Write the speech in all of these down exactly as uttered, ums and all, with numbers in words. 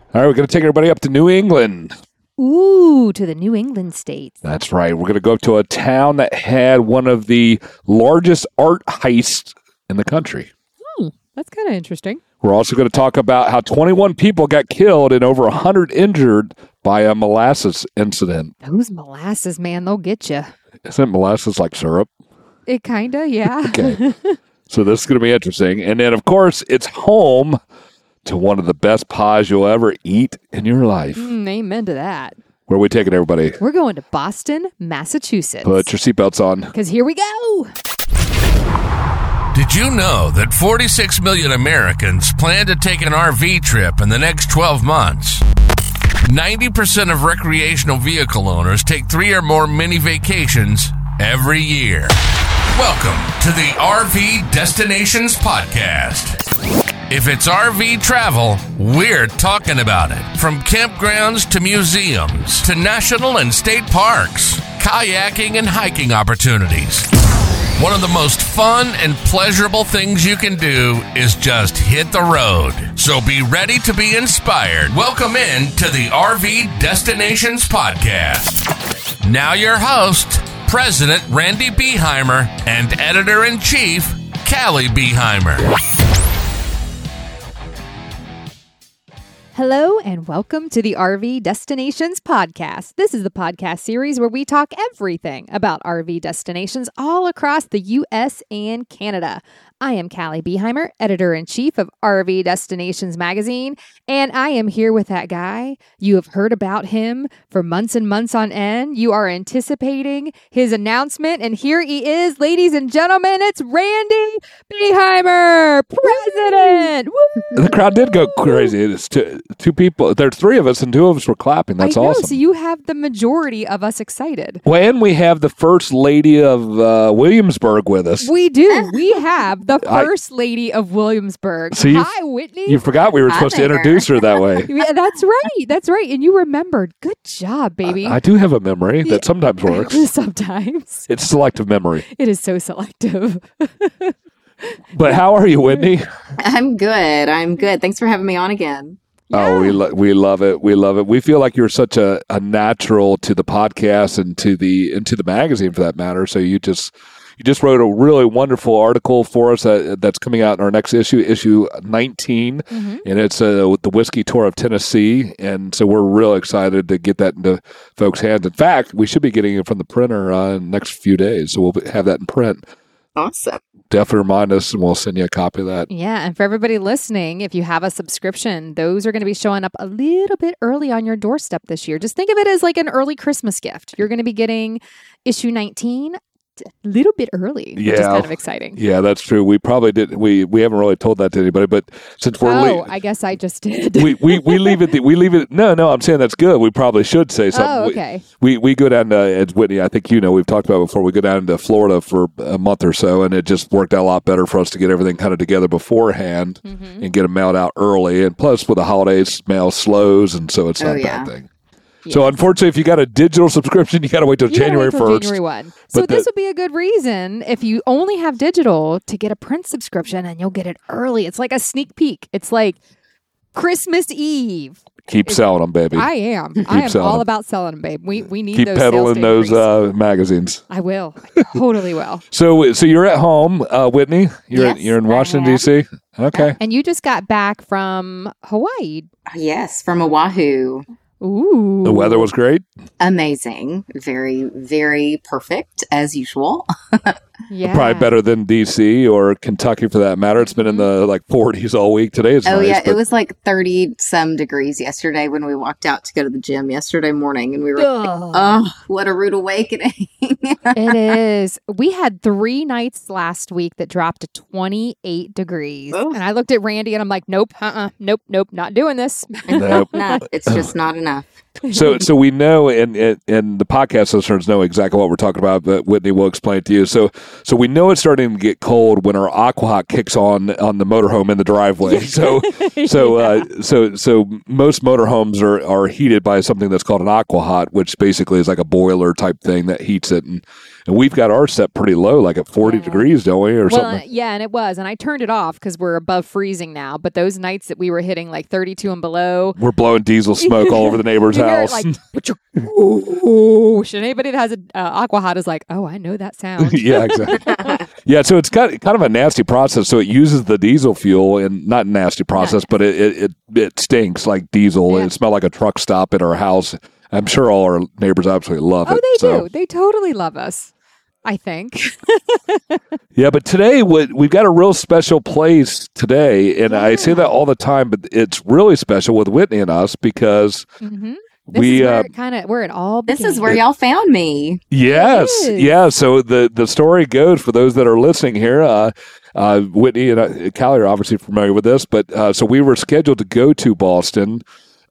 All right, we're going to take everybody up to New England. Ooh, to the New England states. That's right. We're going to go to a town that had one of the largest art heists in the country. Hmm, that's kind of interesting. We're also going to talk about how twenty-one people got killed and over one hundred injured by a molasses incident. Those molasses, man, they'll get you. Isn't molasses like syrup? It kind of, yeah. Okay. So this is going to be interesting. And then, of course, it's home to one of the best pies you'll ever eat in your life. Mm, amen to that. Where are we taking everybody? We're going to Boston, Massachusetts. Put your seatbelts on. Because here we go. Did you know that forty-six million Americans plan to take an R V trip in the next twelve months? ninety percent of recreational vehicle owners take three or more mini vacations every year. Welcome to the R V Destinations Podcast. If it's R V travel, we're talking about it. From campgrounds to museums to national and state parks, kayaking and hiking opportunities. One of the most fun and pleasurable things you can do is just hit the road. So be ready to be inspired. Welcome in to the R V Destinations Podcast. Now your host, President Randy Beheimer and Editor-in-Chief, Callie Beheimer. Hello and welcome to the R V Destinations Podcast. This is the podcast series where we talk everything about R V destinations all across the U S and Canada. I am Callie Beheimer, Editor-in-Chief of R V Destinations Magazine, and I am here with that guy. You have heard about him for months and months on end. You are anticipating his announcement, and here he is, ladies and gentlemen. It's Randy Beheimer, President. Woo! The crowd did go crazy. It's two, two people. There's three of us, and two of us were clapping. That's I know, awesome. So you have the majority of us excited. Well, and we have the First Lady of uh, Williamsburg with us. We do. We have the First I, Lady of Williamsburg. So you, Hi, Whitney. You forgot we were supposed to introduce her that way. Yeah, that's right. That's right. And you remembered. Good job, baby. I, I do have a memory that sometimes works. Sometimes. It's selective memory. It is so selective. But how are you, Whitney? I'm good. I'm good. Thanks for having me on again. Yeah. Oh, we lo- we love it. We love it. We feel like you're such a, a natural to the podcast and to the and to the magazine for that matter. So you just you just wrote a really wonderful article for us that, that's coming out in our next issue, issue nineteen, mm-hmm. and it's uh, the Whiskey Tour of Tennessee. And so we're real excited to get that into folks' hands. In fact, we should be getting it from the printer uh, in the next few days. So we'll have that in print. Awesome. Definitely remind us, and we'll send you a copy of that. Yeah, and for everybody listening, if you have a subscription, those are going to be showing up a little bit early on your doorstep this year. Just think of it as like an early Christmas gift. You're going to be getting issue nineteen a little bit early, yeah. which is kind of exciting. Yeah, that's true. We probably didn't. We we haven't really told that to anybody, but since we're oh, le- I guess I just did. we, we we leave it. The, we leave it. No, no. I'm saying that's good. We probably should say something. Oh, okay. We we, we go down to, as Whitney, I think you know, we've talked about it before. We go down to Florida for a month or so, and it just worked out a lot better for us to get everything kind of together beforehand mm-hmm. and get them mailed out early. And plus, with the holidays, mail slows, and so it's not oh, a yeah. bad thing. Yes. So unfortunately, if you got a digital subscription, you got to wait till you January first. January first. So but this the, would be a good reason if you only have digital to get a print subscription, and you'll get it early. It's like a sneak peek. It's like Christmas Eve. Keep selling them, baby. I am. Keep I am all them. about selling them, babe. We we need Keep those peddling those uh, magazines. I will. I totally will. So so you're at home, uh, Whitney. You're yes, in, you're in Washington D C. Okay. And you just got back from Hawaii. Yes, from Oahu. Ooh. The weather was great. Amazing. Very, very perfect as usual. Yeah. Probably better than D C or Kentucky for that matter. It's been in the like forties all week. Today is oh nice, yeah, but... it was like thirty some degrees yesterday when we walked out to go to the gym yesterday morning, and we were like, oh, what a rude awakening. It is. We had three nights last week that dropped to twenty-eight degrees. Oh. And I looked at Randy and I'm like, nope, uh-uh, nope, nope, not doing this. Nope. No, it's just not enough. So, so we know, and, and and the podcast listeners know exactly what we're talking about, but Whitney will explain it to you. So, so we know it's starting to get cold when our Aquahot kicks on on the motorhome in the driveway. So, so, uh, so, so most motorhomes are are heated by something that's called an Aquahot, which basically is like a boiler type thing that heats it. And And we've got ours set pretty low, like at forty Yeah. degrees, don't we, or Well, something? yeah, and it was. And I turned it off because we're above freezing now. But those nights that we were hitting like thirty-two and below, We're blowing diesel smoke all over the neighbor's you hear it house. like, ooh, should anybody that has an uh, aqua hot is like, oh, I know that sound. Yeah, exactly. Yeah, so it's got kind of a nasty process. So it uses the diesel fuel, and not nasty process, but it it, it, it stinks like diesel. Yeah. It smelled like a truck stop at our house. I'm sure all our neighbors absolutely love Oh, it. they so. do. They totally love us, I think. Yeah, but today we- we've got a real special place today, and I say that all the time, but it's really special with Whitney and us because Mm-hmm. This we is where uh, it kind of where it all This began. is where y'all found me. yes, It is. yeah. So the the story goes for those that are listening here. Uh, uh, Whitney and uh, Callie are obviously familiar with this, but uh, so we were scheduled to go to Boston.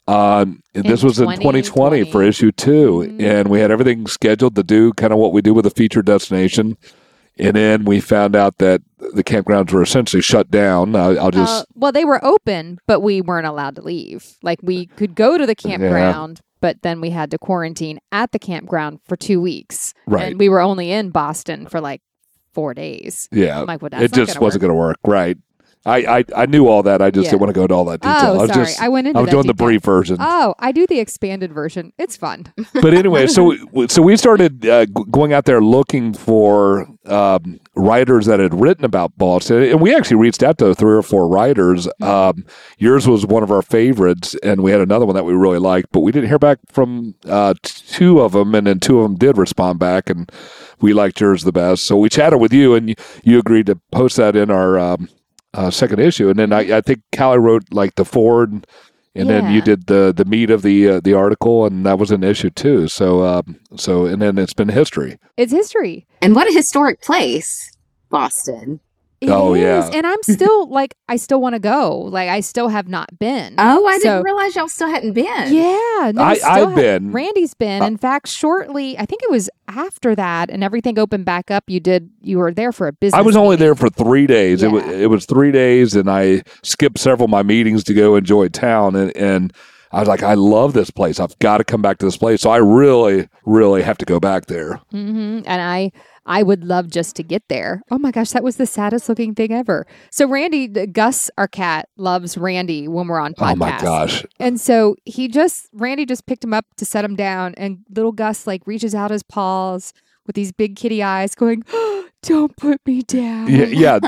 Um, and In this was in twenty twenty for twenty issue two, Mhm. and we had everything scheduled to do kind of what we do with a feature destination. And then we found out that the campgrounds were essentially shut down. I, I'll just Uh, well, they were open, but we weren't allowed to leave. Like we could go to the campground, but then we had to quarantine at the campground for two weeks. Right. And we were only in Boston for like four days. yeah, I'm like, well, that's it not just gonna wasn't work. going to work. Right. I, I I knew all that. I just Yeah. didn't want to go into all that detail. Oh, I was sorry. just I went into I was that doing the detail. brief version. Oh, I do the expanded version. It's fun. But anyway, so we- so we started uh, g- going out there looking for um, writers that had written about Boston, and we actually reached out to three or four writers. Um, yours was one of our favorites, and we had another one that we really liked, but we didn't hear back from uh, t- two of them, and then two of them did respond back, and we liked yours the best. So we chatted with you, and you, you agreed to post that in our um, uh, second issue, and then I, I think Callie wrote like the forward. And then you Yeah. did the the meat of the uh, the article, and that was an issue too. So um, so and then it's been history. It's history. And what a historic place, Boston. It Oh, is. yeah. And I'm still like, I still want to go. Like, I still have not been. Oh, I So- didn't realize y'all still hadn't been. Yeah, no, I- still I've ha- been. Randy's been. Uh, In fact, shortly, I think it was after that, and everything opened back up. You did. You were there for a business. I was only meeting. there for three days. It was Yeah. it was three days, and I skipped several of my meetings to go enjoy town. And, and I was like, I love this place. I've got to come back to this place. So I really, really have to go back there. hmm And I, I would love just to get there. Oh my gosh, that was the saddest looking thing ever. So Randy, Gus, our cat, loves Randy when we're on podcast. Oh my gosh! And so he just, Randy just picked him up to set him down, and little Gus like reaches out his paws with these big kitty eyes, going, "Don't put me down." Yeah, yeah.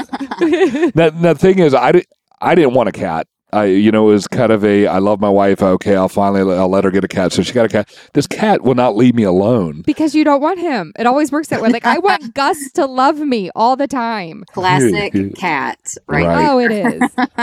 Now, now the thing is, I, di- I didn't want a cat. I, you know, it was kind of a, I love my wife. Okay, I'll finally, I'll let her get a cat. So she got a cat. This cat will not leave me alone. Because you don't want him. It always works that way. Like, I want Gus to love me all the time. Classic cat, right? Right. Oh, it is.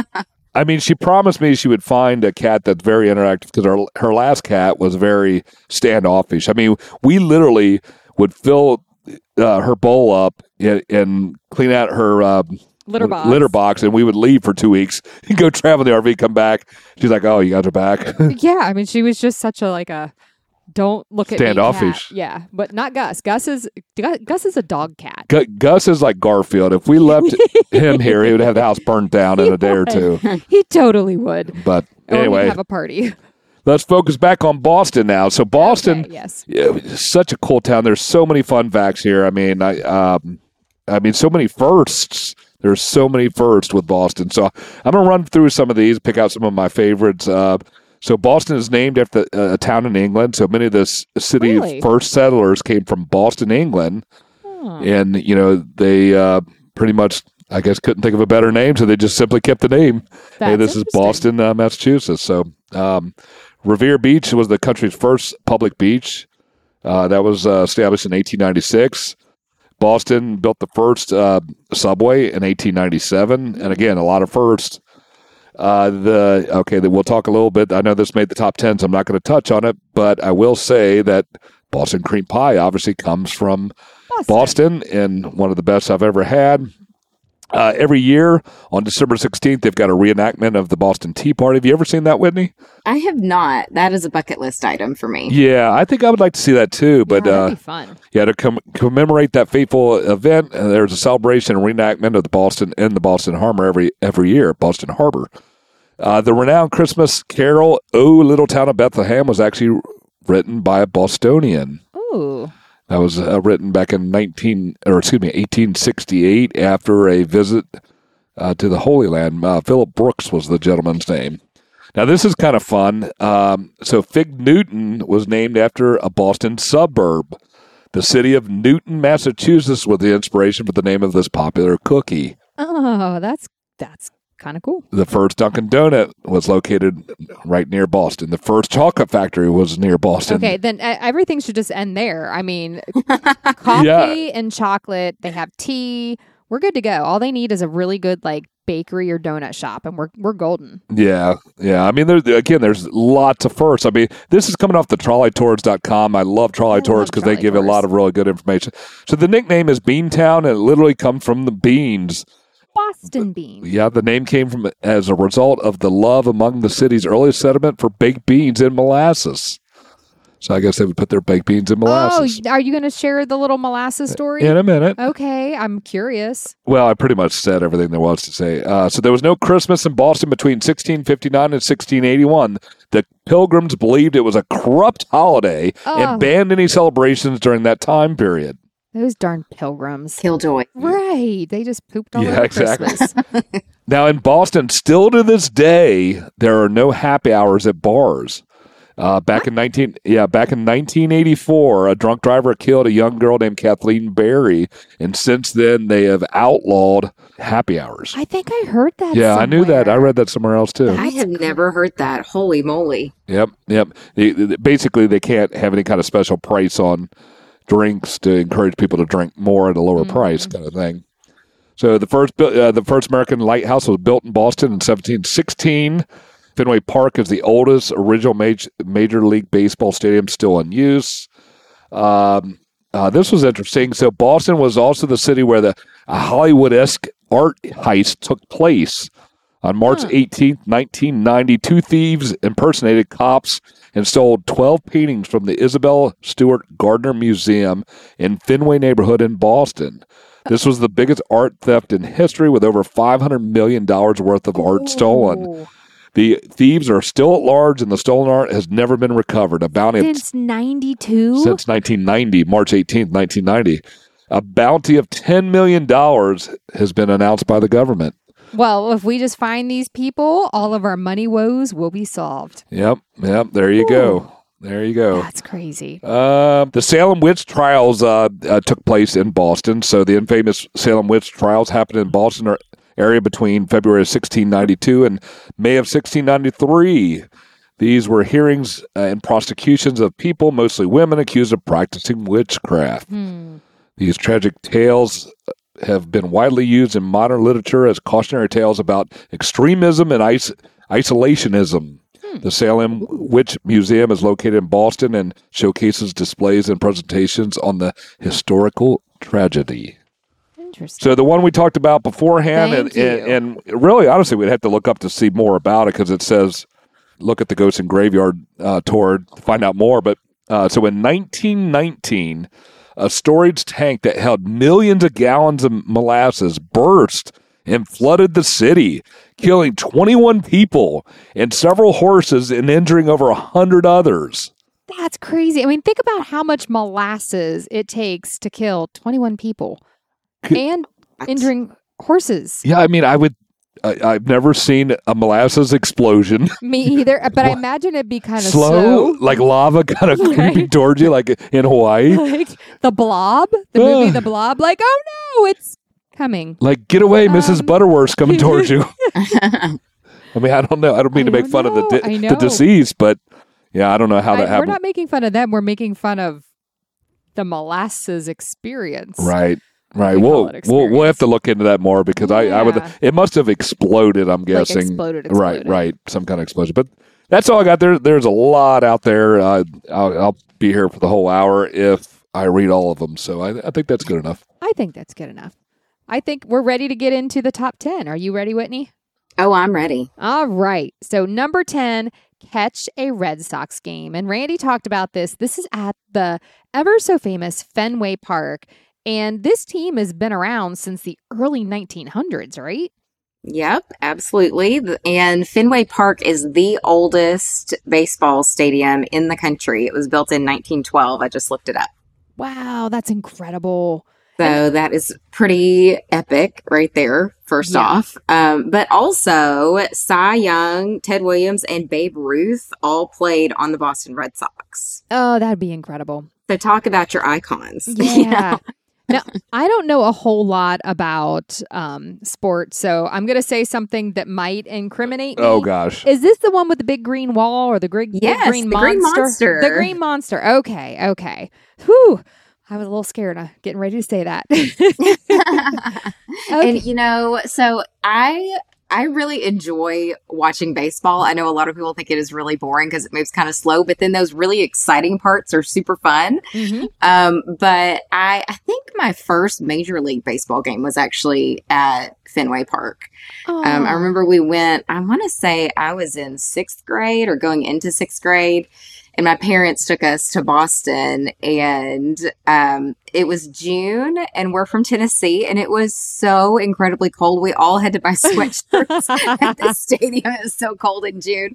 I mean, she promised me she would find a cat that's very interactive because her, her last cat was very standoffish. I mean, we literally would fill uh, her bowl up and, and clean out her um, Litter box. litter box, and we would leave for two weeks, go travel in the R V, come back. She's like, "Oh, you guys are back." Yeah, I mean, she was just such a, like a, don't look at me Standoffish. cat. Yeah, but not Gus. Gus is, Gus, Gus is a dog cat. Gu- Gus is like Garfield. If we left him here, he would have the house burned down in a day or two. He totally would. But Or we'd anyway, have a party. let's focus back on Boston now. So Boston, Okay, yes. yeah, it's such a cool town. There's so many fun facts here. I mean, I, um, I mean, so many firsts. There's so many firsts with Boston. So I'm going to run through some of these, pick out some of my favorites. Uh, so Boston is named after uh, a town in England. So many of the s- city Really? first settlers came from Boston, England. Oh. And, you know, they uh, pretty much, I guess, couldn't think of a better name. So they just simply kept the name. Hey, That's this is interesting. Boston, uh, Massachusetts. So um, Revere Beach was the country's first public beach. Uh, that was uh, established in eighteen ninety-six. Boston built the first uh, subway in eighteen ninety-seven, and again, a lot of firsts. Uh, the okay, then we'll talk a little bit. I know this made the top ten, so I'm not going to touch on it, but I will say that Boston cream pie obviously comes from Boston. Boston, and one of the best I've ever had. Uh, every year on December sixteenth, they've got a reenactment of the Boston Tea Party. Have you ever seen that, Whitney? I have not. That is a bucket list item for me. Yeah, I think I would like to see that too. But yeah, uh, that'd be fun. yeah, to com- commemorate that fateful event, uh, there's a celebration and reenactment of the Boston in the Boston Harbor every every year. Boston Harbor. Uh, the renowned Christmas carol "O Little Town of Bethlehem" was actually written by a Bostonian. Ooh. That was uh, written back in nineteen or excuse me eighteen sixty-eight after a visit uh, to the Holy Land. Uh, Philip Brooks was the gentleman's name. Now this is kind of fun. Um, so Fig Newton was named after a Boston suburb. The city of Newton, Massachusetts, was the inspiration for the name of this popular cookie. Oh, that's that's kind of cool. The first Dunkin' Donut was located right near Boston. The first chocolate factory was near Boston. Okay, then uh, everything should just end there. I mean, coffee Yeah. and chocolate. They have tea. We're good to go. All they need is a really good like bakery or donut shop, and we're we're golden. Yeah, yeah. I mean, there again, there's lots of firsts. I mean, this is coming off the trolley tours dot com. I love Trolley I Tours love because they Trolley give a Tours. lot of really good information. So the nickname is Beantown, and it literally comes from the beans. Boston beans. Yeah, the name came from as a result of the love among the city's earliest settlement for baked beans and molasses. So I guess they would put their baked beans in molasses. Oh, are you going to share the little molasses story? In a minute. Okay, I'm curious. Well, I pretty much said everything there was to say. Uh, so there was no Christmas in Boston between sixteen fifty-nine and sixteen eighty-one. The Pilgrims believed it was a corrupt holiday Oh. and banned any celebrations during that time period. Those darn pilgrims. Killjoy. Right. They just pooped all Yeah, over exactly. Christmas. Now, in Boston, still to this day, there are no happy hours at bars. Uh, back in nineteen, yeah, back in nineteen eighty-four, a drunk driver killed a young girl named Kathleen Berry, and since then they have outlawed happy hours. I think I heard that Yeah, I knew that. I somewhere. read that somewhere else too. I have never heard that. Holy moly. Yep, yep. They- they- basically, they can't have any kind of special price on drinks to encourage people to drink more at a lower Mhm. price, kind of thing. So the first, bu- uh, the first American lighthouse was built in Boston in seventeen sixteen. Fenway Park is the oldest original major, major League Baseball stadium still in use. Um, uh, this was interesting. So Boston was also the city where the a Hollywood-esque art heist took place. On March Huh. eighteenth, nineteen ninety, two thieves impersonated cops and stole twelve paintings from the Isabel Stewart Gardner Museum in Fenway neighborhood in Boston. This was the biggest art theft in history, with over five hundred million dollars worth of art stolen. Ooh. The thieves are still at large, and the stolen art has never been recovered. A bounty of, Since ninety-two? since nineteen ninety, March eighteenth, nineteen ninety. A bounty of ten million dollars has been announced by the government. Well, if we just find these people, all of our money woes will be solved. Yep, yep, there you go. There you go. That's crazy. Uh, the Salem witch trials uh, uh, took place in Boston. So the infamous Salem witch trials happened in Boston or- area between February of sixteen ninety-two and May of sixteen ninety-three. These were hearings uh, and prosecutions of people, mostly women, accused of practicing witchcraft. Hmm. These tragic tales have been widely used in modern literature as cautionary tales about extremism and is- isolationism. The Salem Witch Museum is located in Boston and showcases displays and presentations on the historical tragedy. Interesting. So the one we talked about beforehand, and, Thank and, you. and really, honestly, we'd have to look up to see more about it because it says, look at the Ghost and Graveyard uh, tour to find out more. But uh, so in nineteen nineteen, a storage tank that held millions of gallons of molasses burst and flooded the city, killing twenty-one people and several horses and injuring over one hundred others. That's crazy. I mean, think about how much molasses it takes to kill twenty-one people Could- and injuring horses. Yeah, I mean, I would. I, I've never seen a molasses explosion. Me either, but I imagine it'd be kind of slow, slow. like lava kind of Right. creeping towards you, like in Hawaii. Like the Blob, the movie The Blob. Like, oh no, it's coming. Like, get away, Missus Um, Butterworth's coming towards you. I mean, I don't know. I don't mean I to make don't fun know. of the I di- know. the deceased, but yeah, I don't know how I- that we're happened. not making fun of them. We're making fun of the molasses experience. Right, right. We call We'll it we'll we'll have experience. to look into that more because I I would. Yeah. It must have exploded. I'm Like guessing. exploded, Right, exploded. right. Some kind of explosion. But that's all I got. There, there's a lot out there. Uh, I'll, I'll be here for the whole hour if I read all of them. So I, I think that's good enough. I think that's good enough. I think we're ready to get into the top ten. Are you ready, Whitney? Oh, I'm ready. All right. So number ten, catch a Red Sox game. And Randy talked about this. This is at the ever so famous Fenway Park. And this team has been around since the early nineteen hundreds, right? Yep, absolutely. The- And Fenway Park is the oldest baseball stadium in the country. It was built in nineteen twelve. I just looked it up. Wow, that's incredible. So that is pretty epic right there, first Yeah. off. Um, but also, Cy Young, Ted Williams, and Babe Ruth all played on the Boston Red Sox. Oh, that'd be incredible. So talk about your icons. Yeah. You know? Now, I don't know a whole lot about um, sports, so I'm going to say something that might incriminate me. Oh gosh. Is this the one with the big green wall or the grig- big Yes, green the monster? green monster. The green monster. Okay, okay. Whew. I was a little scared of getting ready to say that. Okay. And you know, so I I really enjoy watching baseball. I know a lot of people think it is really boring because it moves kind of slow, but then those really exciting parts are super fun. Mhm. Um, but I I think my first Major League Baseball game was actually at Fenway Park. Um, I Aw. remember we went, I want to say I was in sixth grade or going into sixth grade. And my parents took us to Boston, and um, it was June, and we're from Tennessee, and it was so incredibly cold. We all had to buy sweatshirts at the stadium. It was so cold in June.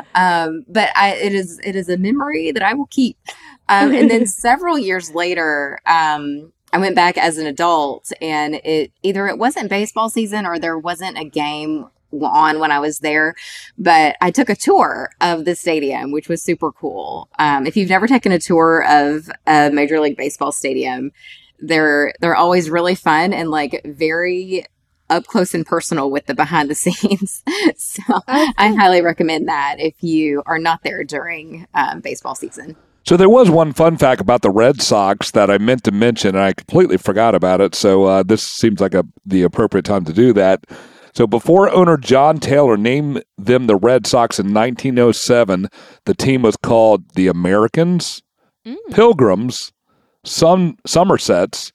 Um, but I, it is it is a memory that I will keep. Um, and then several years later, um, I went back as an adult, and it either it wasn't baseball season or there wasn't a game on when I was there, but I took a tour of the stadium, which was super cool. Um, if you've never taken a tour of a Major League Baseball stadium, they're they're always really fun and like very up close and personal with the behind the scenes. So I highly recommend that if you are not there during um, baseball season. So there was one fun fact about the Red Sox that I meant to mention, and I completely forgot about it. So uh, this seems like a the appropriate time to do that. So before owner John Taylor named them the Red Sox in nineteen oh seven, the team was called the Americans, Mm. Pilgrims, Some Somersets,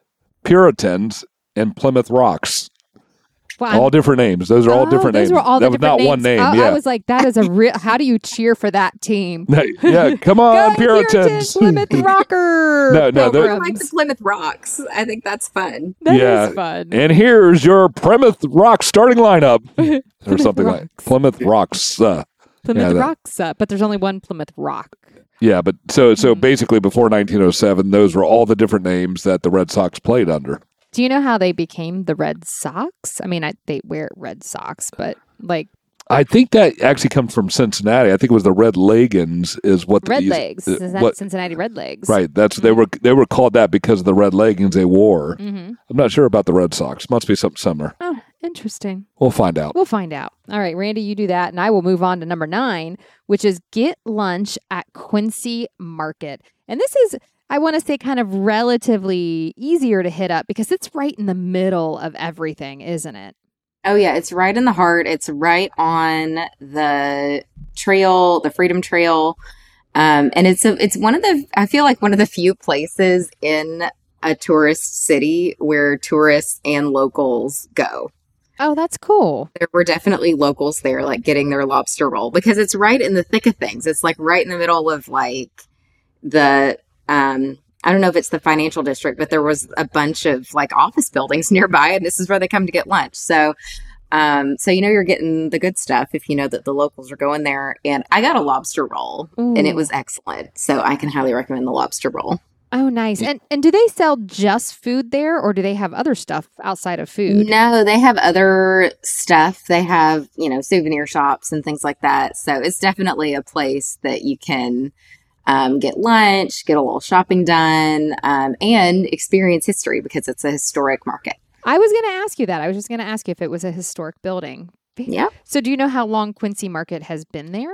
Puritans, and Plymouth Rocks. Well, I'm- All different names. Those are all Oh, different those names. were all the that was different not one names. name. Oh, yeah. I was like, that is a real. How do you cheer for that team? yeah, come on, Go Puritans. Plymouth Rocker. No, no, they're- I like Pilgrims. the Plymouth Rocks. I think that's fun. That is Yeah. fun. And here's your Plymouth Rock starting lineup, or Plymouth something like Rocks. Plymouth Rocks. Uh, Plymouth yeah, that- Rocks, uh, but there's only one Plymouth Rock. yeah, but so so Mhm. basically, before nineteen oh seven, those were all the different names that the Red Sox played under. Do you know how they became the Red Sox? I mean, I, they wear Red Sox, but like I think that actually comes from Cincinnati. I think it was the Red Legans, is what the Red these- Legs. uh, Is that what- Cincinnati Red Legs? right? That's they were they were called that because of the red leggings they wore. Mm-hmm. I'm not sure about the Red Sox. Must be something similar. Oh, interesting. We'll find out. We'll find out. All right, Randy, you do that, and I will move on to number nine, which is Get Lunch at Quincy Market. And this is, I want to say, kind of relatively easier to hit up because it's right in the middle of everything, isn't it? Oh yeah, it's right in the heart. It's right on the trail, the Freedom Trail. Um, and it's a, it's one of the, I feel like one of the few places in a tourist city where tourists and locals go. Oh, that's cool. There were definitely locals there, like getting their lobster roll because it's right in the thick of things. It's like right in the middle of like the, um, I don't know if it's the financial district, but there was a bunch of like office buildings nearby, and this is where they come to get lunch. So, um, so you know you're getting the good stuff if you know that the locals are going there. And I got a lobster roll, and it Ooh. was excellent. So I can highly recommend the lobster roll. Oh, nice. And and do they sell just food there, or do they have other stuff outside of food? No, they have other stuff. They have, you know, souvenir shops and things like that. So it's definitely a place that you can um, get lunch, get a little shopping done, um, and experience history because it's a historic market. I was going to ask you that. I was just going to ask you if it was a historic building. Yeah. So do you know how long Quincy Market has been there?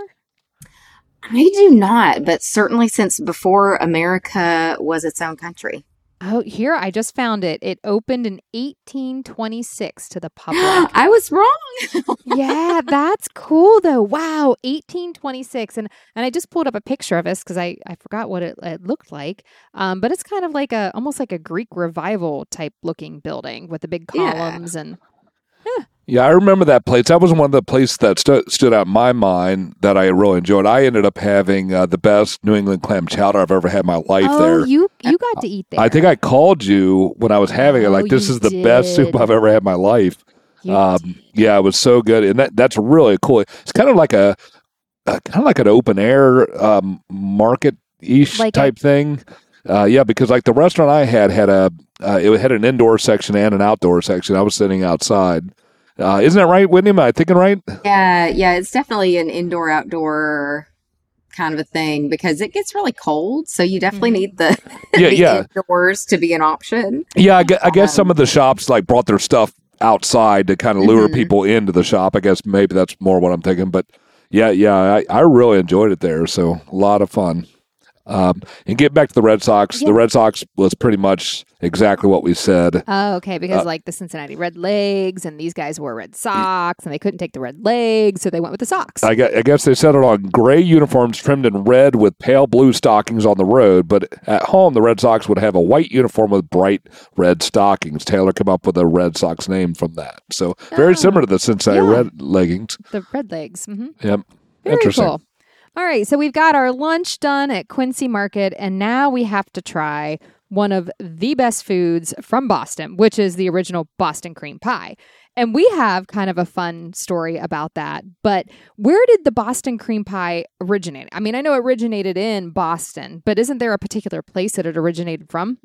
I do not, but certainly since before America was its own country. Oh, here, I just found it. It opened in eighteen twenty-six to the public. I was wrong. Yeah, that's cool though. Wow, eighteen twenty-six. And and I just pulled up a picture of this because I, I forgot what it, it looked like. Um, but it's kind of like a, almost like a Greek revival type looking building with the big Yeah. columns and Yeah, I remember that place. That was one of the places that stu- stood out in my mind that I really enjoyed. I ended up having uh, the best New England clam chowder I've ever had in my life oh, there. you you got to eat there. I think I called you when I was having it. Oh, Like, this you is the best soup did. I've ever had in my life. You Um, yeah, it was so good, and that that's really cool. It's kind of like a, a kind of like an open air um, market ish Like a- type thing. Uh, yeah, because like the restaurant I had had a uh, it had an indoor section and an outdoor section. I was sitting outside. Uh, isn't that right, Whitney? Am I thinking right? Yeah, yeah, it's definitely an indoor outdoor kind of a thing because it gets really cold. So you definitely need the, Yeah, the yeah. indoors to be an option. Yeah, I guess, I guess Um, some of the shops like brought their stuff outside to kind of lure Mhm. people into the shop. I guess maybe that's more what I'm thinking. But yeah, yeah, I, I really enjoyed it there. So a lot of fun. Um, and get back to the Red Sox. Yeah. The Red Sox was pretty much exactly what we said. Oh, okay. Because Uh, like the Cincinnati Red Legs and these guys wore red socks and they couldn't take the red legs, so they went with the socks. I gue- I guess they settled on gray uniforms trimmed in red with pale blue stockings on the road, but at home the Red Sox would have a white uniform with bright red stockings. Taylor came up with a Red Sox name from that. So very Oh, similar to the Cincinnati yeah. Red leggings. The Red Legs. hmm Yep. Very Interesting. cool. All right, so we've got our lunch done at Quincy Market, and now we have to try one of the best foods from Boston, which is the original Boston cream pie. And we have kind of a fun story about that. But where did the Boston cream pie originate? I mean, I know it originated in Boston, but isn't there a particular place that it originated from?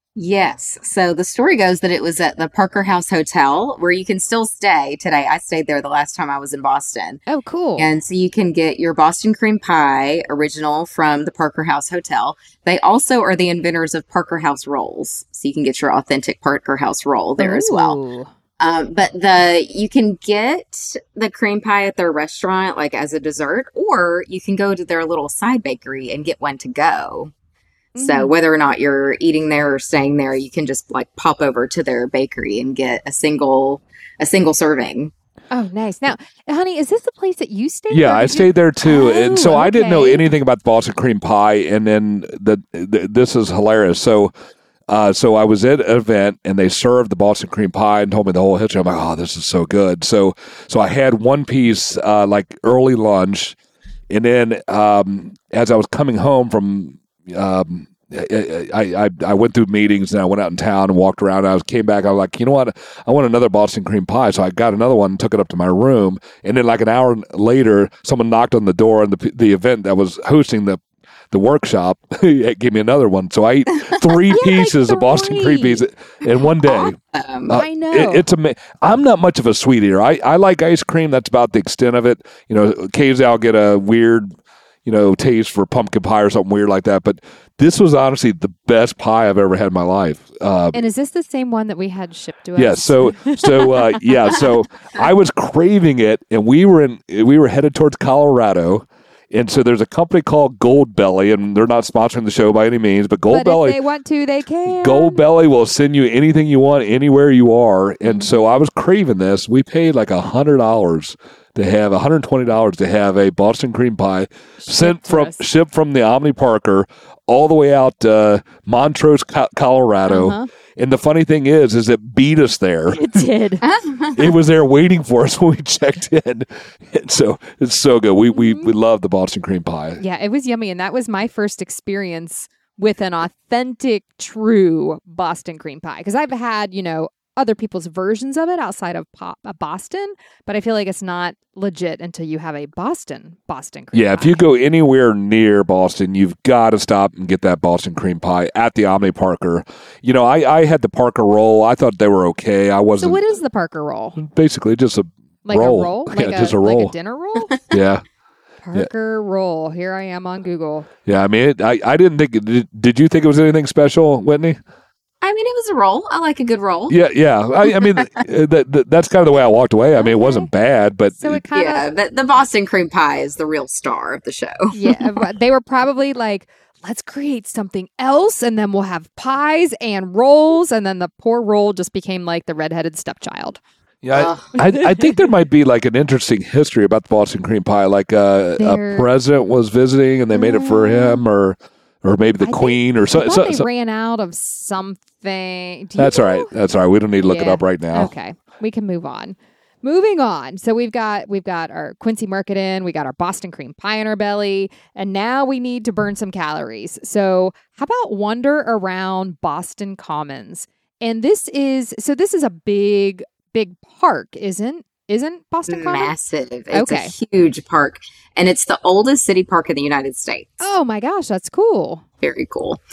Yes. So the story goes that it was at the Parker House Hotel where you can still stay today. I stayed there the last time I was in Boston. Oh, cool. And so you can get your Boston cream pie original from the Parker House Hotel. They also are the inventors of Parker House rolls. So you can get your authentic Parker House roll there as well. Ooh. Um, but the you can get the cream pie at their restaurant like as a dessert, or you can go to their little side bakery and get one to go. So Mm. whether or not you're eating there or staying there, you can just like pop over to their bakery and get a single a single serving. Oh, nice. Now, honey, is this the place that you stayed? Yeah, or I did you- stayed there too, and so Oh, I didn't know okay. anything about the Boston cream pie. And then the, the this is hilarious. So, uh, so I was at an event, and they served the Boston cream pie and told me the whole history. I'm like, oh, this is so good. So, so I had one piece uh, like early lunch, and then um, as I was coming home from. Um, I, I I went through meetings and I went out in town and walked around. And I was came back. I was like, you know what? I want another Boston cream pie. So I got another one and took it up to my room. And then like an hour later, someone knocked on the door, and the the event that was hosting the the workshop gave me another one. So I ate three like pieces of Boston cream three. pies in one day. Um, Uh, I know. It, it's ama- I'm not much of a sweet eater. I, I like ice cream. That's about the extent of it. You know, occasionally I'll get a weird, you know, taste for pumpkin pie or something weird like that. But this was honestly the best pie I've ever had in my life. Uh, And is this the same one that we had shipped to us? yeah. So so uh, yeah. So I was craving it, and we were in we were headed towards Colorado. And so there's a company called Gold Belly, and they're not sponsoring the show by any means, but Gold but Belly. if they want to, they can. Gold Belly will send you anything you want anywhere you are. And so I was craving this. We paid like one hundred dollars to have one hundred twenty dollars to have a Boston cream pie sent to from us. shipped from the Omni Parker all the way out to Montrose, Co- Colorado. Uh-huh. And the funny thing is, is it beat us there. It did. It was there waiting for us when we checked in. And so it's so good. We we we love the Boston cream pie. Yeah, it was yummy. And that was my first experience with an authentic, true Boston cream pie. Because I've had, you know, other people's versions of it outside of pop, uh, Boston, but I feel like it's not legit until you have a Boston Boston cream Yeah, pie. if you go anywhere near Boston, you've got to stop and get that Boston cream pie at the Omni Parker. You know, I, I had the Parker roll. I thought they were okay. I So wasn't what is the Parker roll? basically just a Like roll. a roll? Like Yeah, a, just a like roll. a dinner roll? yeah, Parker roll. Here I am on Google. yeah. I mean, it, I I didn't think. It, did, did you think it was anything special, Whitney? I mean, it was a roll. I like a good roll. Yeah, yeah. I, I mean, that, that that's kind of the way I walked away. I mean, it wasn't bad, but So it kind of Yeah, the, the Boston cream pie is the real star of the show. Yeah, but they were probably like, let's create something else, and then we'll have pies and rolls, and then the poor roll just became like the redheaded stepchild. yeah. Ugh. I, I I think there might be like an interesting history about the Boston cream pie. Like uh, There- a president was visiting, and they made it for him, or or maybe the I think- queen, or I so, thought so, they so- ran out of something. Do you That's all know? right. That's all right. We don't need to look it Yeah. up right now. Okay, we can move on. Moving on. So we've got we've got our Quincy Market in, we got our Boston cream pie in our belly, and now we need to burn some calories. So how about wander around Boston Commons? And this is so this is a big big park, isn't isn't Boston Commons? Massive. It's Okay. a huge park. And it's the oldest city park in the United States. Oh my gosh, that's cool. Very cool.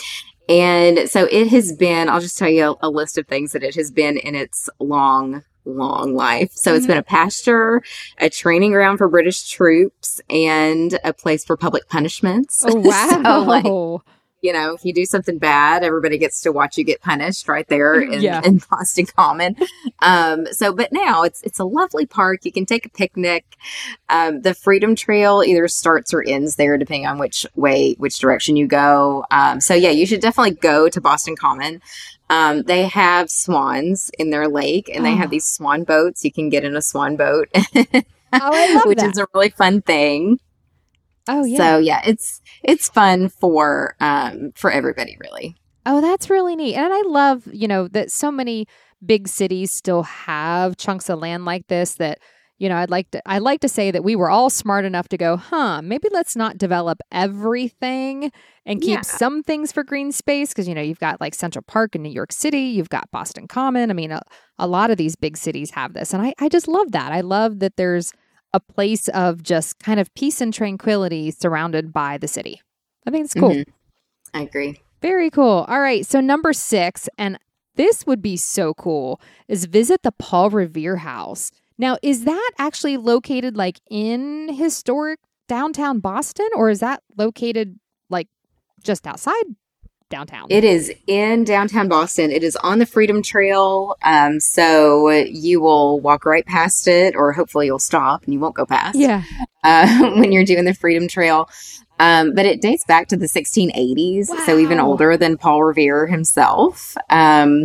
And so it has been, I'll just tell you a, a list of things that it has been in its long, long life. So mm-hmm. it's been a pasture, a training ground for British troops, and a place for public punishments. Oh, wow. So, like, you know, if you do something bad, everybody gets to watch you get punished right there in, yeah. in Boston Common. Um, so, but now it's it's a lovely park. You can take a picnic. Um, the Freedom Trail either starts or ends there, depending on which way, which direction you go. Um, so, yeah, you should definitely go to Boston Common. Um, they have swans in their lake, and oh. they have these swan boats. You can get in a swan boat, oh, I love which that. is a really fun thing. Oh yeah. So yeah, it's it's fun for um for everybody really. Oh, that's really neat. And I love, you know, that so many big cities still have chunks of land like this that, you know, I'd like to I'd like to say that we were all smart enough to go, huh, maybe let's not develop everything and keep yeah. some things for green space, because, you know, you've got like Central Park in New York City, you've got Boston Common. I mean, a, a lot of these big cities have this. And I, I just love that. I love that there's a place of just kind of peace and tranquility surrounded by the city. I think it's cool. Mm-hmm. I agree. Very cool. All right. So number six, and this would be so cool, is visit the Paul Revere House. Now, is that actually located like in historic downtown Boston, or is that located like just outside downtown? It is in downtown Boston. It is on the Freedom Trail. Um, so you will walk right past it, or hopefully you'll stop and you won't go past. Yeah. Uh, when you're doing the Freedom Trail. Um, but it dates back to the sixteen eighties. Wow. So even older than Paul Revere himself. Um,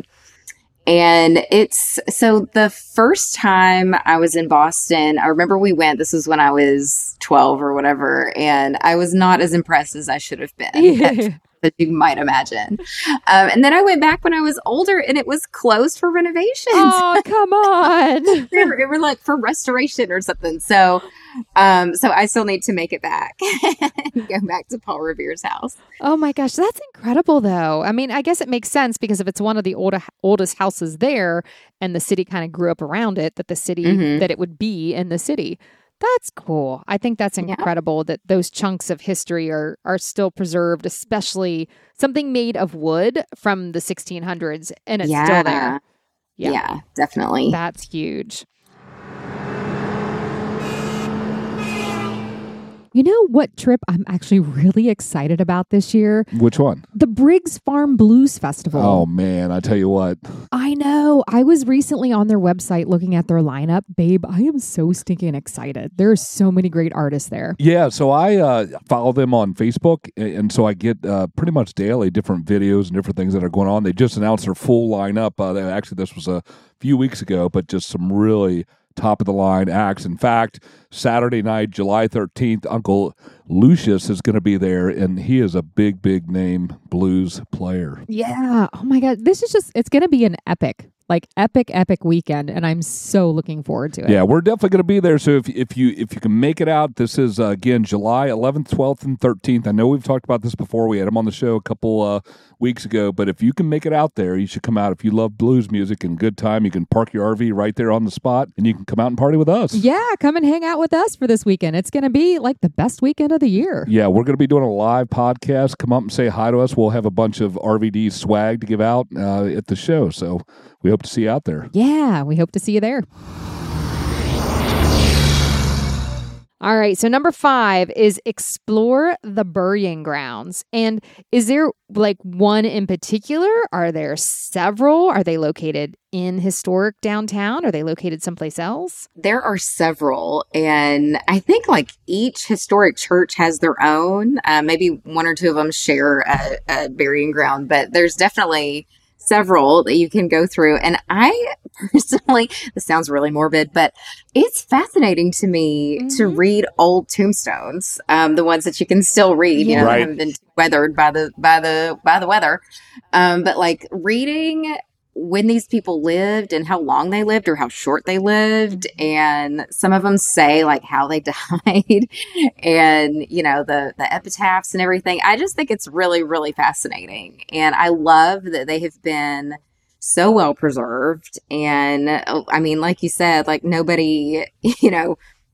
and it's, so the first time I was in Boston, I remember we went, this was when I was twelve or whatever, and I was not as impressed as I should have been. Yeah. That you might imagine. Um, and then I went back when I was older, and it was closed for renovations. Oh, come on. they, were, they were like for restoration or something. So, um, so I still need to make it back and go back to Paul Revere's house. Oh my gosh. That's incredible though. I mean, I guess it makes sense because if it's one of the older, oldest houses there and the city kind of grew up around it, that the city, mm-hmm. that it would be in the city. That's cool. I think that's incredible yeah. that those chunks of history are are still preserved, especially something made of wood from the sixteen hundreds, and it's yeah. still there. Yeah. yeah, definitely. That's huge. You know what trip I'm actually really excited about this year? Which one? The Briggs Farm Blues Festival. Oh, man. I tell you what. I know. I was recently on their website looking at their lineup. Babe, I am so stinking excited. There are so many great artists there. Yeah. So I uh, follow them on Facebook. And so I get uh, pretty much daily different videos and different things that are going on. They just announced their full lineup. Uh, they, actually, this was a few weeks ago, but just some really top of the line acts. In fact, Saturday night, July thirteenth, Uncle Lucius is going to be there, and he is a big, big name blues player. Yeah. Oh my God. This is just, it's going to be an epic, like epic, epic weekend, and I'm so looking forward to it. Yeah, we're definitely going to be there. So if if you if you can make it out, this is uh, again July eleventh, twelfth, and thirteenth. I know we've talked about this before. We had him on the show a couple uh, weeks ago, but if you can make it out there, you should come out. If you love blues music and good time, you can park your R V right there on the spot, and you can come out and party with us. Yeah, come and hang out with us for this weekend. It's going to be like the best weekend of the year. Yeah, we're going to be doing a live podcast. Come up and say hi to us. We'll have a bunch of R V D swag to give out uh, at the show. So we hope to see you out there. Yeah, we hope to see you there. All right, so number five is explore the burying grounds. And is there like one in particular? Are there several? Are they located in historic downtown? Are they located someplace else? There are several. And I think like each historic church has their own. Uh, maybe one or two of them share a, a burying ground, but there's definitely several that you can go through. And I personally, this sounds really morbid, but it's fascinating to me mm-hmm. to read old tombstones, um, the ones that you can still read, you know, right. that haven't been weathered by the, by the, by the weather. Um, but like reading when these people lived and how long they lived or how short they lived. And some of them say like how they died and, you know, the, the epitaphs and everything. I just think it's really, really fascinating. And I love that they have been so well preserved. And I mean, like you said, like nobody, you know,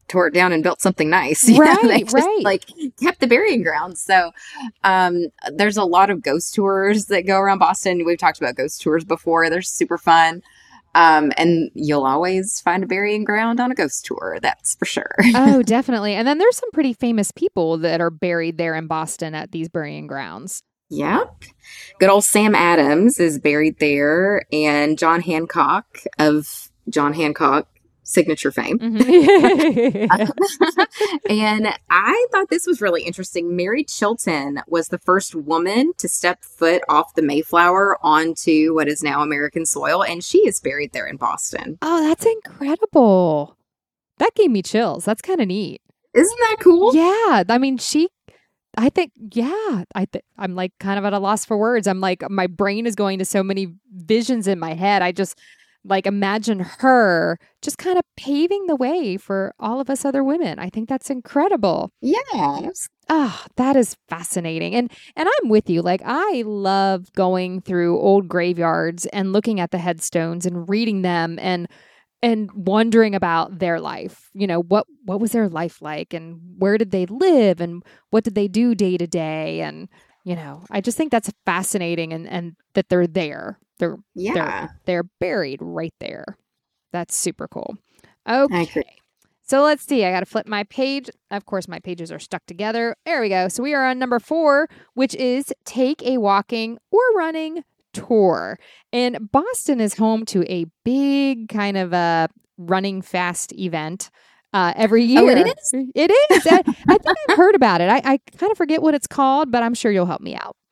tore it down and built something nice. You Right, know, they just, right. like kept the burying grounds. So um, there's a lot of ghost tours that go around Boston. We've talked about ghost tours before. They're super fun. Um, and you'll always find a burying ground on a ghost tour. That's for sure. Oh, definitely. And then there's some pretty famous people that are buried there in Boston at these burying grounds. Yep. Good old Sam Adams is buried there, and John Hancock of John Hancock signature fame. Mm-hmm. And I thought this was really interesting. Mary Chilton was the first woman to step foot off the Mayflower onto what is now American soil, and she is buried there in Boston. Oh, that's incredible. That gave me chills. That's kind of neat. Isn't that cool? Yeah. I mean, she, I think, yeah, I th- I'm like kind of at a loss for words. I'm like, my brain is going to so many visions in my head. I just like imagine her just kind of paving the way for all of us other women. I think that's incredible. Yeah. Oh, that is fascinating. And and I'm with you. Like I love going through old graveyards and looking at the headstones and reading them and and wondering about their life. You know, what what was their life like and where did they live and what did they do day to day? And, you know, I just think that's fascinating and, and that they're there. They're Yeah. they're, they're buried right there. That's super cool. I agree. Okay. So let's see. I got to flip my page. Of course, my pages are stuck together. There we go. So we are on number four, which is take a walking or running tour. And Boston is home to a big kind of a running fast event uh, every year. Oh, it is? It is. I, I think I've heard about it. I, I kind of forget what it's called, but I'm sure you'll help me out.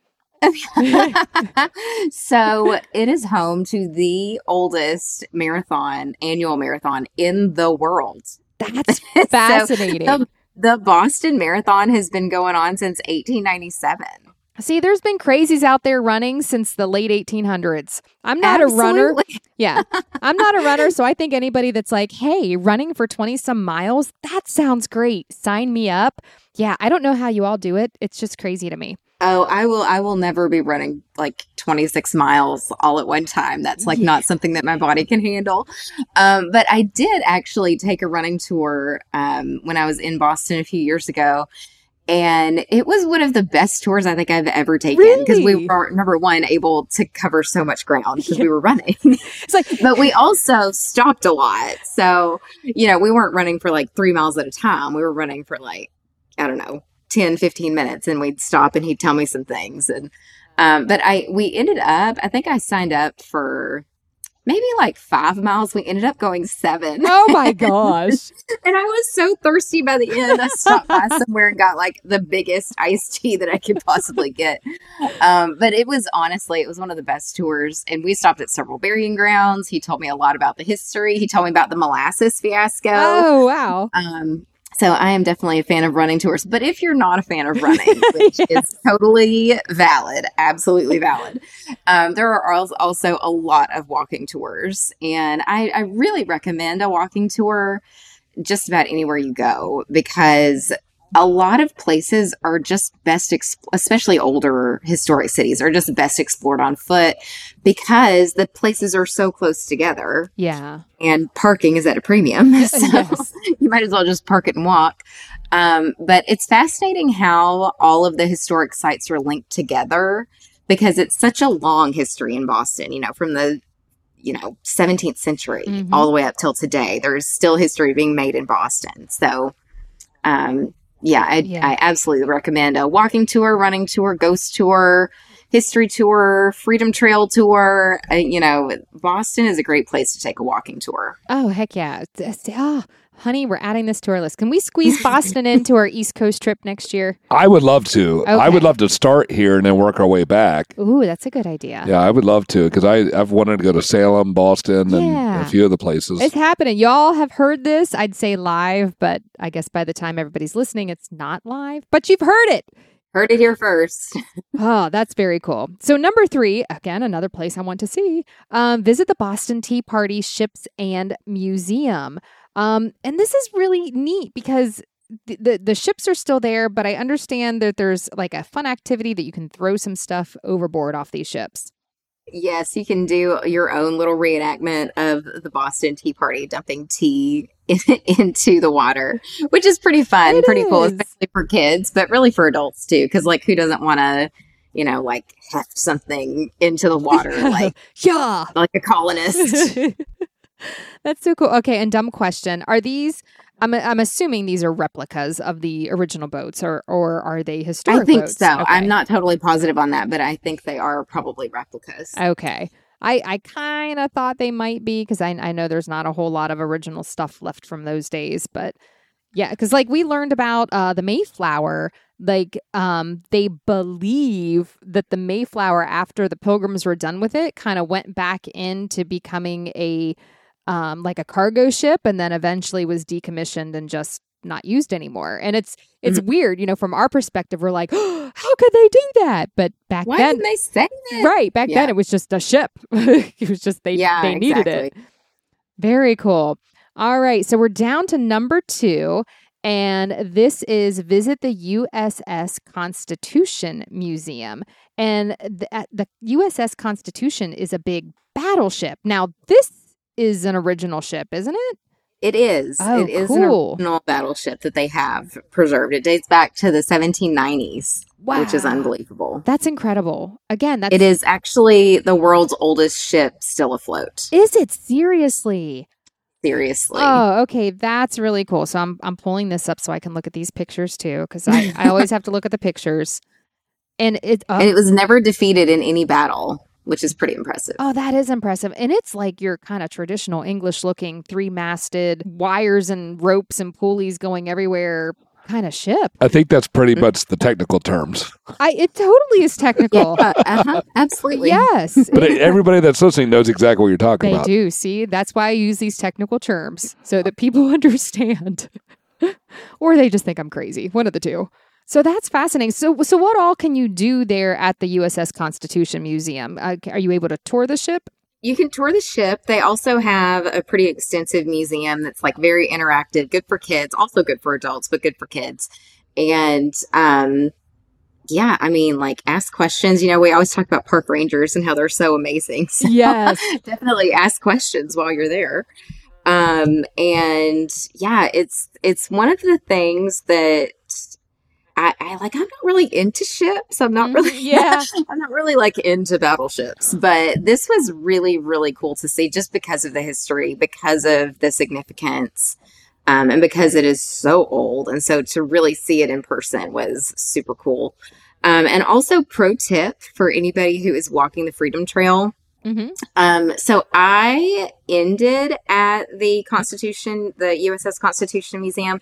So it is home to the oldest marathon, annual marathon in the world. That's fascinating. So the, the Boston Marathon has been going on since eighteen ninety-seven. See, there's been crazies out there running since the late eighteen hundreds. I'm not Absolutely. a runner. Yeah, I'm not a runner. So I think anybody that's like, hey, running for twenty some miles, that sounds great. Sign me up. Yeah, I don't know how you all do it. It's just crazy to me. Oh, I will I will never be running like twenty-six miles all at one time. That's like Yeah. not something that my body can handle. Um, but I did actually take a running tour um, when I was in Boston a few years ago. And it was one of the best tours I think I've ever taken because we Really? were, number one, able to cover so much ground because Yeah. we were running. It's like, But we also stopped a lot. So, you know, we weren't running for like three miles at a time. We were running for like, I don't know, ten, fifteen minutes, and we'd stop and he'd tell me some things. And, um, but I, we ended up, I think I signed up for maybe like five miles. We ended up going seven. oh my gosh. And I was so thirsty by the end. I stopped by somewhere and got like the biggest iced tea that I could possibly get. Um, but it was honestly, it was one of the best tours. And we stopped at several burying grounds. He told me a lot about the history. He told me about the molasses fiasco. Oh, wow. Um, so I am definitely a fan of running tours. But if you're not a fan of running, which is totally valid, absolutely valid, um, there are al- also a lot of walking tours. And I, I really recommend a walking tour just about anywhere you go because a lot of places are just best, exp- especially older historic cities, are just best explored on foot because the places are so close together Yeah. and parking is at a premium. So Yes. you might as well just park it and walk. Um, but it's fascinating how all of the historic sites are linked together because it's such a long history in Boston, you know, from the you know, seventeenth century Mhm. all the way up till today. There's still history being made in Boston. So, um, yeah, I, Yeah. I absolutely recommend a walking tour, running tour, ghost tour, history tour, freedom trail tour. Uh, you know, Boston is a great place to take a walking tour. Oh, heck yeah. It's- Oh, honey, we're adding this to our list. Can we squeeze Boston into our East Coast trip next year? I would love to. I Okay. would love to start here and then work our way back. Ooh, that's a good idea. Yeah, I would love to because I I've wanted to go to Salem, Boston, and Yeah. a few other places. It's happening. Y'all have heard this, I'd say live, but I guess by the time everybody's listening, it's not live. But you've heard it. Heard it here first. Oh, that's very cool. So number three, again, another place I want to see, um, visit the Boston Tea Party Ships and Museum. Um, and this is really neat because the, the the ships are still there, but I understand that there's like a fun activity that you can throw some stuff overboard off these ships. Yes, you can do your own little reenactment of the Boston Tea Party dumping tea in, into the water, which is pretty fun, It pretty cool, is. especially for kids, but really for adults too. Because, like, who doesn't want to, you know, like heft something into the water like Yeah. like a colonist? That's so cool. Okay, and dumb question. Are these I'm I'm assuming these are replicas of the original boats, or or are they historic I think boats? so. Okay. I'm not totally positive on that, but I think they are probably replicas. Okay. I, I kind of thought they might be because I, I know there's not a whole lot of original stuff left from those days. But yeah, because like we learned about uh, the Mayflower, like um, they believe that the Mayflower, after the Pilgrims were done with it, kind of went back into becoming a um, like a cargo ship, and then eventually was decommissioned and just not used anymore. And it's it's Mhm. weird, you know, from our perspective, we're like, oh, how could they do that? But back Why then, didn't they say that? right back Yeah. then, it was just a ship. It was just they Yeah, they needed exactly. it. Very cool. All right, so we're down to number two, and this is visit the U S S Constitution Museum. And the, uh, the U S S Constitution is a big battleship. Now, this is an original ship, isn't it? It is. Oh, it is cool. an original battleship that they have preserved. It dates back to the seventeen nineties, which is Wow. unbelievable. That's incredible. Again, that's It is actually the world's oldest ship still afloat. Is it seriously? Seriously. Oh, okay. That's really cool. So I'm I'm pulling this up so I can look at these pictures too, because I, I always have to look at the pictures. And it oh, And it was never defeated in any battle, which is pretty impressive. oh, that is impressive. And it's like your kind of traditional English looking three masted wires and ropes and pulleys going everywhere kind of ship. I think that's pretty much the technical terms. I it totally is technical. Yeah, uh-huh, absolutely. Yes. But everybody that's listening knows exactly what you're talking They about. do. See, that's why I use these technical terms so that people understand. Or they just think I'm crazy. One of the two. So that's fascinating. So, so what all can you do there at the U S S Constitution Museum? Uh, are you able to tour the ship? You can tour the ship. They also have a pretty extensive museum that's like very interactive, good for kids, also good for adults, but good for kids. And um, yeah, I mean, like ask questions. You know, we always talk about park rangers and how they're so amazing. So Yes. definitely ask questions while you're there. Um, and yeah, it's it's one of the things that I, I like. I'm not really into ships. I'm not Mhm. really. Yeah. I'm not really like into battleships, but this was really, really cool to see just because of the history, because of the significance, um, and because it is so old. And so to really see it in person was super cool. Um, and also, pro tip for anybody who is walking the Freedom Trail. hmm Um, so I ended at the Constitution, the U S S Constitution Museum.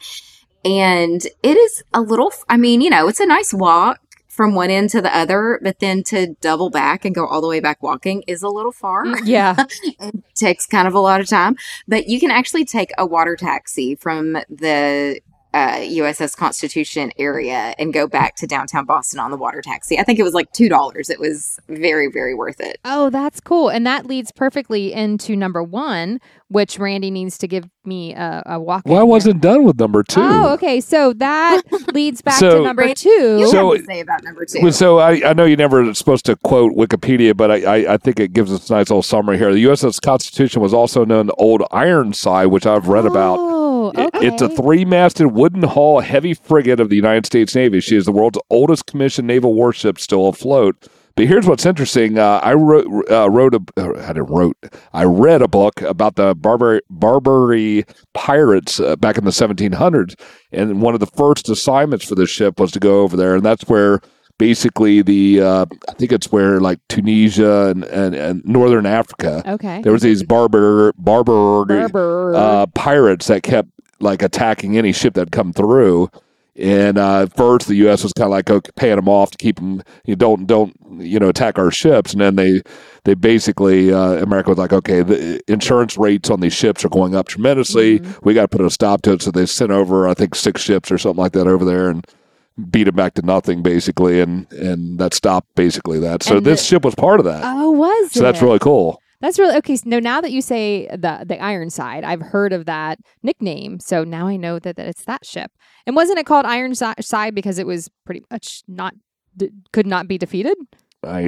And it is a little, I mean, you know, it's a nice walk from one end to the other, but then to double back and go all the way back walking is a little far. Yeah. It takes kind of a lot of time, but you can actually take a water taxi from the uh, U S S Constitution area and go back to downtown Boston on the water taxi. I think it was like two dollars. It was very, very worth it. Oh, that's cool. And that leads perfectly into number one, which Randy needs to give me a, a walk. Well, I in here. wasn't done with number two. Oh, okay. So that leads back So- to number Right. two. You So- have to say about number two. Well, So I, I know you're never supposed to quote Wikipedia, but I, I, I think it gives us a nice little summary here. The U S S Constitution was also known the Old Ironside, which I've read about. Oh, It- okay. It's a three-masted wooden hull heavy frigate of the United States Navy. She is the world's oldest commissioned naval warship still afloat. But here's what's interesting. Uh, I wrote, uh, wrote a, uh, I didn't wrote, I read a book about the Barbary, Barbary pirates uh, back in the seventeen hundreds. And one of the first assignments for this ship was to go over there. And that's where basically the, uh, I think it's where like Tunisia and, and, and Northern Africa, Okay. there was these barbar, barbar, Berber. uh, pirates that kept like attacking any ship that come through. And uh, at first, the U S was kind of like okay, paying them off to keep them. You don't don't you know attack our ships. And then they they basically uh, America was like, okay, the insurance rates on these ships are going up tremendously. Mhm. We got to put a stop to it. So they sent over I think six ships or something like that over there and beat them back to nothing basically. And and that stopped basically that. So And this the- ship was part of that. Oh, was so that's it? really cool. That's really okay. So now, now that you say the the Ironside, I've heard of that nickname. So now I know that, that it's that ship. And wasn't it called Ironside because it was pretty much not d- could not be defeated? I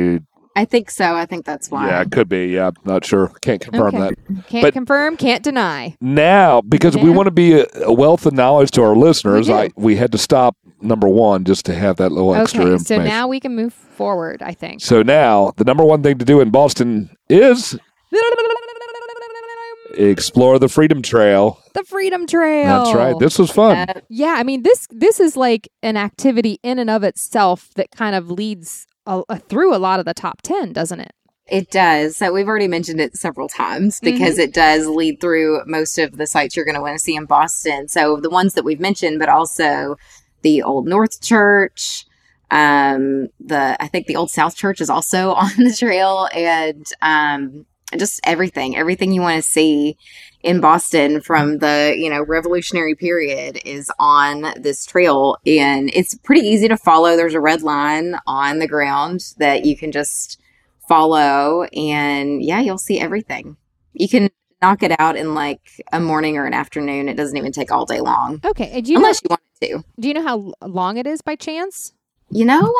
I think so. I think that's why. Yeah, it could be. Yeah, not sure. Can't confirm Okay. that. Can't But- confirm, can't deny. Now, because we Yeah. want to be a, a wealth of knowledge to our listeners, We do. I we had to stop number one just to have that little extra Okay, information. so now we can move forward, I think. So now, the number one thing to do in Boston is explore the Freedom Trail. The Freedom Trail. That's right. This was fun. Uh, Yeah, I mean this this is like an activity in and of itself that kind of leads a, a, through a lot of the top ten, doesn't it? It does. So we've already mentioned it several times because it does lead through most of the sites you're going to want to see in Boston. So the ones that we've mentioned, but also the Old North Church, um, the I think the Old South Church is also on the trail, and um, just everything, everything you want to see in Boston from the, you know, Revolutionary period is on this trail, and it's pretty easy to follow. There's a red line on the ground that you can just follow, and yeah, you'll see everything. You can knock it out in like a morning or an afternoon. It doesn't even take all day long, Okay, and do you unless you want it to. know, do you know how l- long it is by chance? You know,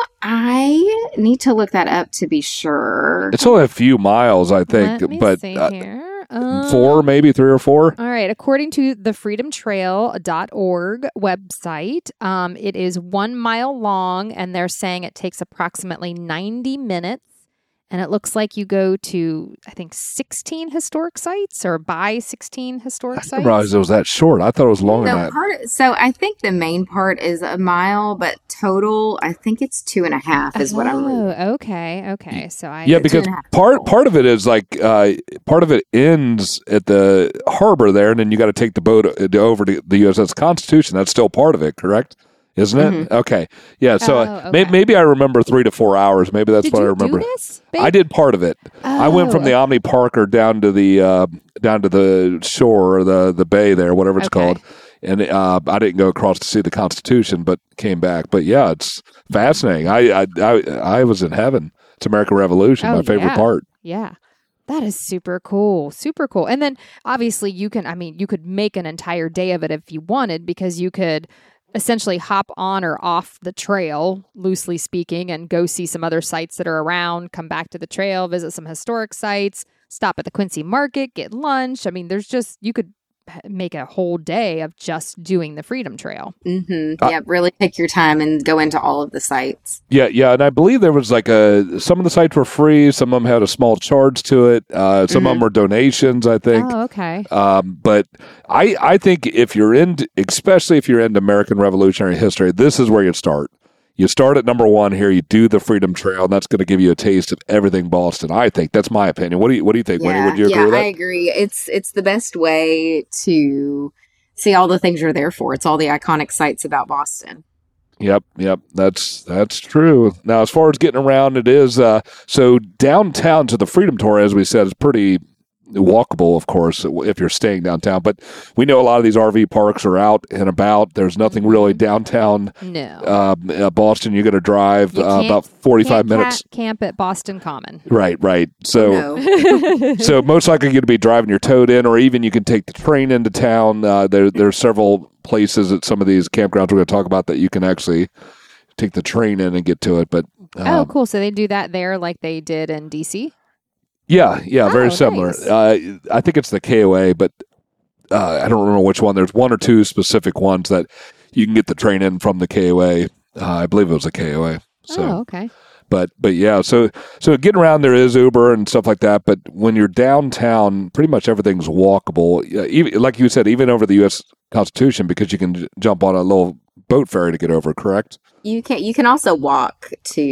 I need to look that up to be sure. It's only a few miles, I think, Let me but see uh, here. Um, four, maybe three or four. All right. According to the freedom trail dot org website, um, it is one mile long, and they're saying it takes approximately ninety minutes. And it looks like you go to, I think, sixteen historic sites or by sixteen historic I sites. didn't realize it was that short. I thought it was longer So than that. part, so I think the main part is a mile, but total, I think it's two and a half is what I'm reading. Oh, okay. Okay. So I. Yeah, Two because and a half part total. part of it is like uh, part of it ends at the harbor there, and then you got to take the boat uh, over to the U S S Constitution. That's still part of it, correct? Isn't it? Okay. Yeah. So Oh, uh, may, okay. maybe I remember three to four hours. Maybe that's Did what you I remember. do this? babe? I did part of it. I went from the Oh, Omni Parker down to the uh, down to the shore or the the bay there, whatever it's Okay. called. And uh, I didn't go across to see the Constitution, but came back. But yeah, it's fascinating. I I I, I was in heaven. It's American Revolution, Oh, my favorite yeah. part. Yeah. That is super cool. Super cool. And then obviously you can, I mean, you could make an entire day of it if you wanted, because you could essentially hop on or off the trail, loosely speaking, and go see some other sites that are around, come back to the trail, visit some historic sites, stop at the Quincy Market, get lunch. I mean, there's just, you could h- make a whole day of just doing the Freedom Trail. Mm-hmm. Uh, yeah, really take your time and go into all of the sites. Yeah, yeah, and I believe there was like a some of the sites were free, some of them had a small charge to it, uh, some of them were donations, I think. Oh, okay. Um, but I I think if you're into, especially if you're into American Revolutionary history, this is where you start. You start at number one here. You do the Freedom Trail, and that's going to give you a taste of everything Boston. I think that's my opinion. What do you What do you think, Winnie? Yeah, Would you agree yeah, with I that? agree. It's it's the best way to see all the things you're there for. It's all the iconic sites about Boston. Yep, yep, that's that's true. Now, as far as getting around, it is uh, so downtown to the Freedom Tour, as we said, is pretty walkable, of course, if you're staying downtown. But we know a lot of these R V parks are out and about. There's nothing really downtown No. um, uh, Boston. You got to drive You uh, can't- about forty-five Can't minutes. ca- camp at Boston Common. Right, right. So. No. So most likely you're going to be driving your toad in, or even you can take the train into town. Uh, there, there are several places at some of these campgrounds we're going to talk about that you can actually take the train in and get to it. But um, Oh, cool. So they do that there like they did in D C? yeah, yeah, very Oh, similar. nice. Uh, I think it's the K O A, but uh, I don't remember which one. There's one or two specific ones that you can get the train in from the K O A. Uh, I believe it was the K O A. So. Oh, okay. But but yeah, so so getting around there is Uber and stuff like that. But when you're downtown, pretty much everything's walkable. Yeah, even like you said, even over the U S Constitution, because you can j- jump on a little boat ferry to get over. Correct? You can you can also walk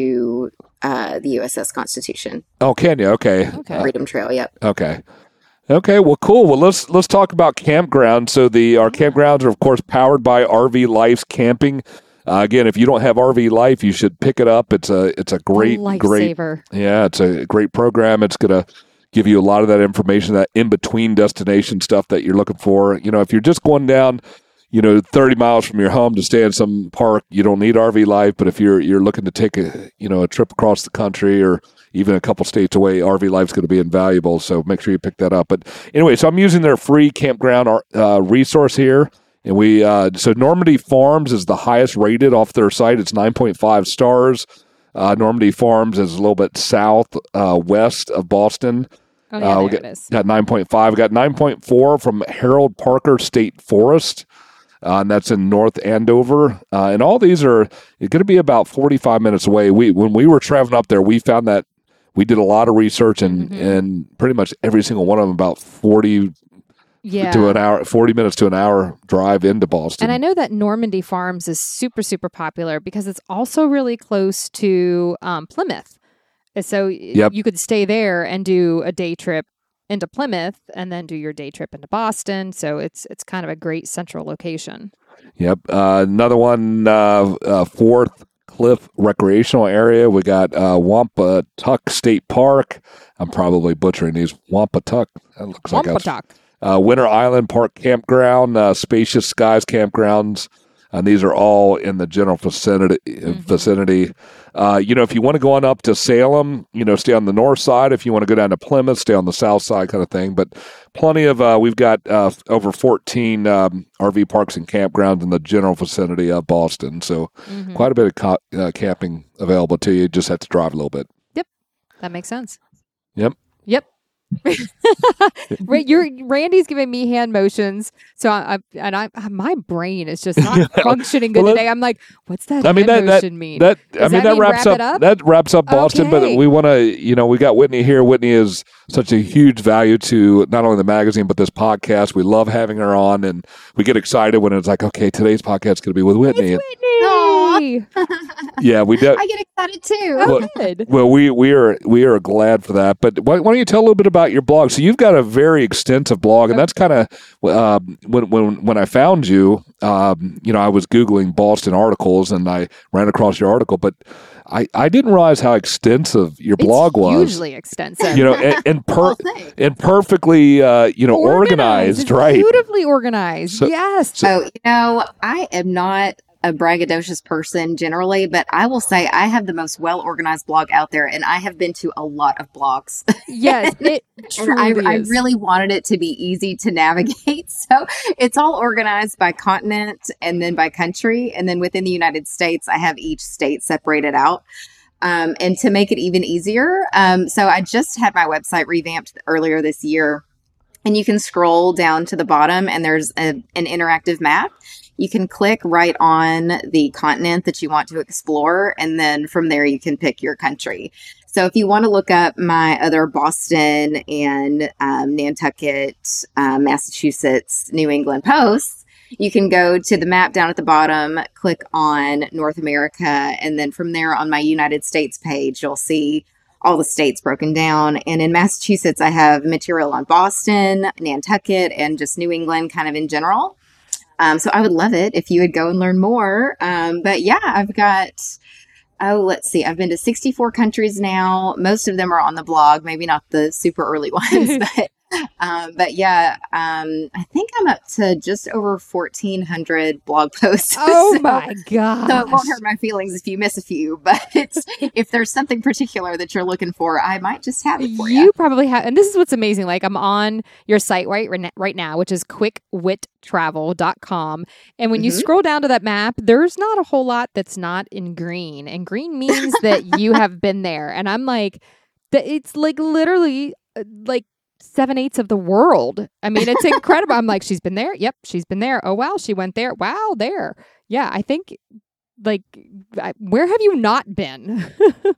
to uh, the U S S Constitution Oh, can you? Okay. Okay. Freedom Trail. Yep. Okay. Okay. Well, cool. Well, let's let's talk about campgrounds. So the our campgrounds are of course powered by R V Life's Camping. Uh, again, if you don't have R V Life, you should pick it up. It's a it's a great great lifesaver. Yeah, it's a great program. It's going to give you a lot of that information, that in-between destination stuff that you're looking for. You know, if you're just going down, you know, thirty miles from your home to stay in some park, you don't need R V Life. But if you're you're looking to take a, you know, a trip across the country or even a couple states away, R V Life's going to be invaluable. So make sure you pick that up. But anyway, so I'm using their free campground uh, resource here. And we, uh, so Normandy Farms is the highest rated off their site. It's nine point five stars. Uh, Normandy Farms is a little bit south uh, west of Boston. Oh, yeah, uh, we there got, it is. got nine point five. We got nine point four from Harold Parker State Forest, uh, and that's in North Andover. Uh, and all these are going to be about forty-five minutes away. We when we were traveling up there, we found that we did a lot of research, and Mhm. and pretty much every single one of them about forty Yeah. to an hour, forty minutes to an hour drive into Boston. And I know that Normandy Farms is super, super popular because it's also really close to um, Plymouth. And so y- Yep. you could stay there and do a day trip into Plymouth and then do your day trip into Boston. So it's it's kind of a great central location. Yep. Uh, another one, uh, uh, Fourth Cliff Recreational Area. We got uh, Wampatuck State Park. I'm probably butchering these. Wampatuck. That looks like that's Wampatuck. uh, Winter Island Park Campground, uh, Spacious Skies Campgrounds. And these are all in the general vicinity. Mhm. vicinity. Uh, you know, if you want to go on up to Salem, you know, stay on the north side. If you want to go down to Plymouth, stay on the south side kind of thing. But plenty of, uh, we've got uh, over fourteen um, R V parks and campgrounds in the general vicinity of Boston. So Mhm. quite a bit of co- uh, camping available to you. You just have to drive a little bit. That makes sense. Yep. Yep. Ra- you're, Randy's giving me hand motions, so I, I and I my brain is just not functioning good Well, today. I'm like, what's that I mean, hand that- motion mean? That I Does mean that that mean wraps wrap up, it up? that wraps up Boston. Okay. But we want to, you know, we got Whitney here. Whitney is such a huge value to not only the magazine but this podcast. We love having her on, and we get excited when it's like, okay, today's podcast is going to be with Whitney. And, Whitney. yeah, we do. I get excited too. Oh, Well- good. Well, we we are we are glad for that. But why, why don't you tell a little bit about your blog? So you've got a very extensive blog, and that's kind of um, when when when I found you, um, you know, I was googling Boston articles, and I ran across your article, but I, I didn't realize how extensive your blog it's was. hugely extensive. You know, and, and per Well, thanks. and perfectly uh, you know organized, It's right? Beautifully organized. So- yes. So, you know, I am not a braggadocious person generally, but I will say I have the most well organized blog out there, and I have been to a lot of blogs. yes. It And I, truly I is. really wanted it to be easy to navigate. So it's all organized by continent and then by country. And then within the United States, I have each state separated out. Um, and to make it even easier, um, so I just had my website revamped earlier this year. And you can scroll down to the bottom, and there's a, an interactive map. You can click right on the continent that you want to explore, and then from there you can pick your country. So if you want to look up my other Boston and um, Nantucket, uh, Massachusetts, New England posts, you can go to the map down at the bottom, click on North America, and then from there on my United States page, you'll see all the states broken down. And in Massachusetts, I have material on Boston, Nantucket, and just New England kind of in general. Um, so I would love it if you would go and learn more. Um, but yeah, I've got, oh, let's see, I've been to sixty-four countries now. Most of them are on the blog, maybe not the super early ones, but um, but yeah, um, I think I'm up to just over fourteen hundred blog posts. Oh So- my god. So it won't hurt my feelings if you miss a few, but it's, if there's something particular that you're looking for, I might just have it for you. You probably have, and this is what's amazing. Like, I'm on your site right right now, which is quick wit travel dot com. And when you Mhm. scroll down to that map, there's not a whole lot that's not in green. And green means that you have been there. And I'm like, that it's like literally uh, like seven eighths of the world. I mean, it's incredible. I'm like, she's been there. Yep, she's been there. Oh, wow, she went there. Wow, there. Yeah, I think, like, I, where have you not been?